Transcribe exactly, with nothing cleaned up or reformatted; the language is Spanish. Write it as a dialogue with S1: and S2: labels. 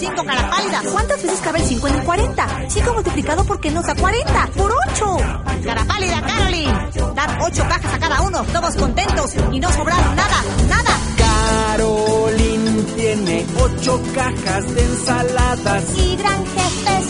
S1: cinco, cara pálida.
S2: ¿Cuántas veces cabe el cinco en el cuarenta? cinco multiplicado por qué nos da cuarenta. ¡Por ocho!
S1: Cara pálida, Caroline. Dar ocho cajas a cada uno, todos contentos y no sobraron nada, nada.
S3: Caroline tiene ocho cajas de ensaladas.
S2: Y gran jefe